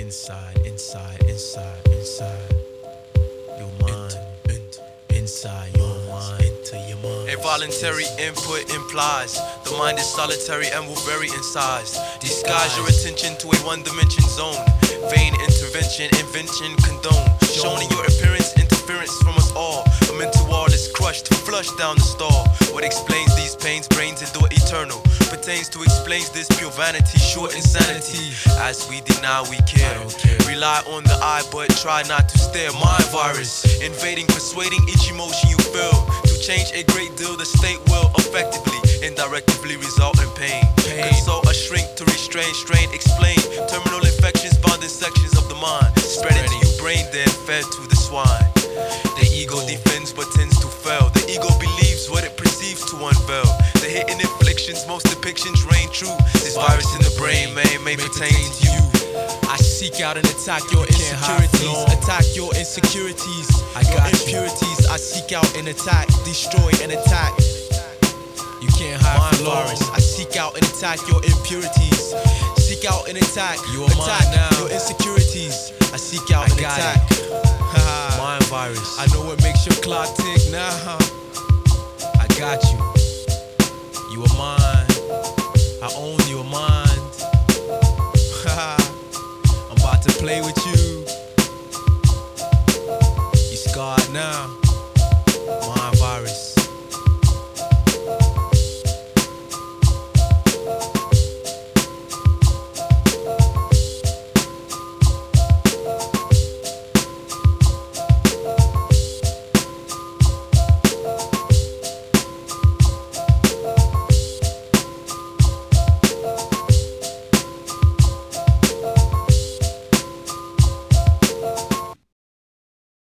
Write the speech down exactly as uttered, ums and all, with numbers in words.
Inside, inside, inside, inside your mind. Inside your mind, into your mind. Involuntary input implies the mind is solitary and will vary in size. Disguise your attention to a one-dimension zone. Vain intervention, invention, condone. Shown in your appearance, interference from us all. A mental wall is crushed, flushed down the stall. What explains these pains, brains endure eternal. Pertains to explains this pure vanity, short insanity. As we deny we care. Rely on the eye but try not to stare. Mind virus, invading, persuading each emotion you feel. To change a great deal, the state will effectively, indirectly result in pain. Consult a shrink to restrain, strain, explain. Terminal infections bound in sections of the mind. Spreading to you brain dead, fed to the swine. The ego defends but tends to fail. The ego believes what it perceives to unveil. The hidden inflictions, most depictions reign true. This virus in the brain may, may pertain to you. I seek out and attack your insecurities. Attack your insecurities. I got your impurities. I seek out and attack, destroy and attack. You can't hide from virus. I seek out and attack your impurities. Seek out and attack. You are attack mine now. Your insecurities. I seek out I and attack. Mind virus. I know what makes your clock tick now. I got you. You are mine. I own your mind. I'm about to play with you.